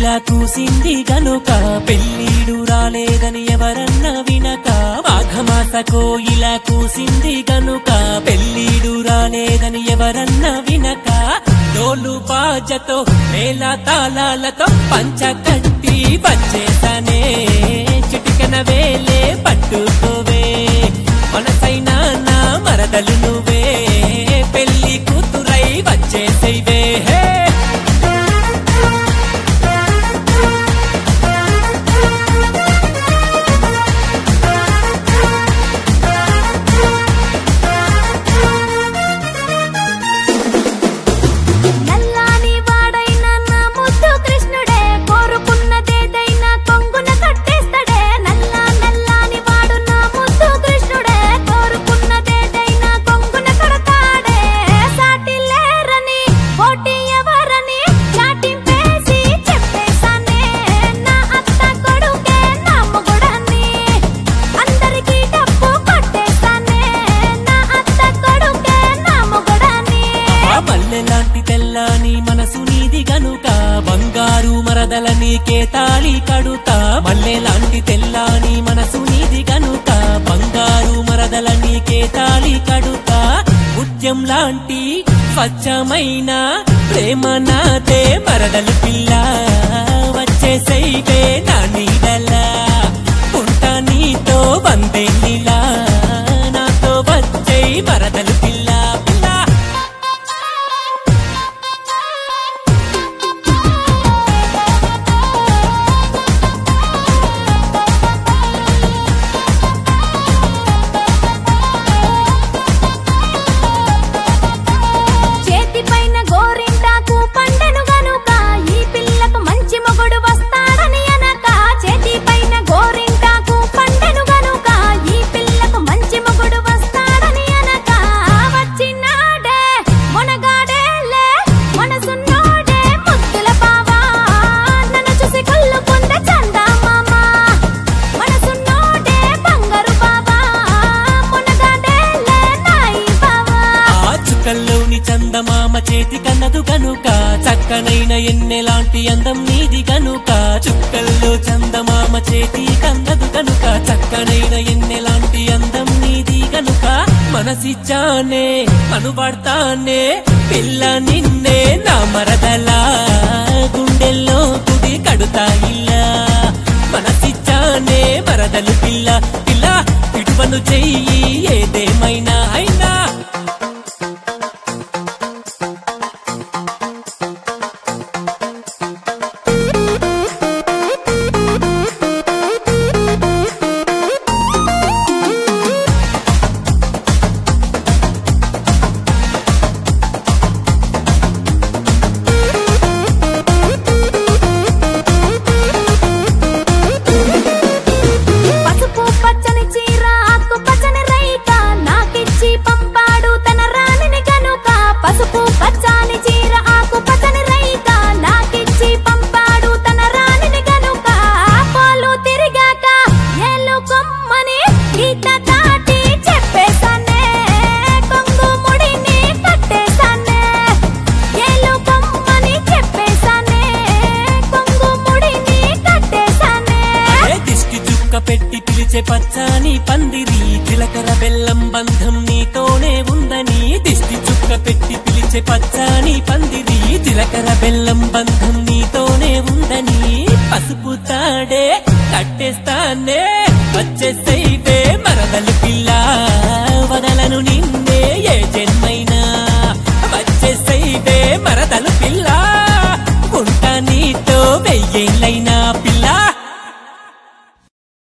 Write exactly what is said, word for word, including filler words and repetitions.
ఇలా కూసింది గనుక పెళ్ళీడు రాలేదని ఎవరన్నా వినక మాఘమాసకో ఇలా కూసింది గనుక పెళ్ళీడు రాలేదని ఎవరన్నా వినక డోలు బాజతో మేళ తాళాలతో పంచ కట్టి వచ్చేసానే చిటికన వేలే పట్టుకోవే మనసైనా నా మరదలు నువ్వే పెళ్లి కూతురై వచ్చేసేవే హే తెల్లాని మనసు నీది గనుక బంగారు మరదల నీకే తాళి కడుతా మల్లె లాంటి తెల్లాని మనసు నీది గనుక బంగారు మరదల నీకే తాళి కడుతా ముత్యం లాంటి స్వచ్ఛమైన ప్రేమ నాదే మరదలు పిల్ల వచ్చేసైవే నా నీడలా ఉంటా నీతో వందేళ్ళిలా నాతో వచ్చే మరదలు పిల్ల చందమామ చేతి కన్నదు గనుక చక్కనైన ఎన్నెలాంటి అందం నీది గనుక చుక్కల్లో చందమామ చేతి కన్నదు గనుక చక్కనైన ఎన్నెలాంటి అందం నీది గనుక మనసిచ్చానే అనుబడతానే పిల్ల నిన్నే నా మరదలా గుండెల్లో గుడి కడుతా ఇలా మనసిచ్చానే మరదలు పిల్ల పిల్ల ఇటువను చెయ్యి ఏదేమైనా అయినా పెట్టి పిలిచే పచ్చాని పందిరి జీలకర్ర బెల్లం బంధం నీతోనే ఉందని దిష్టి చుక్క పెట్టి పిలిచే పచ్చాని పందిరి జీలకర్ర బెల్లం బంధం నీతోనే ఉందని పసుపు తాడే కట్టేస్తానే వచ్చేసే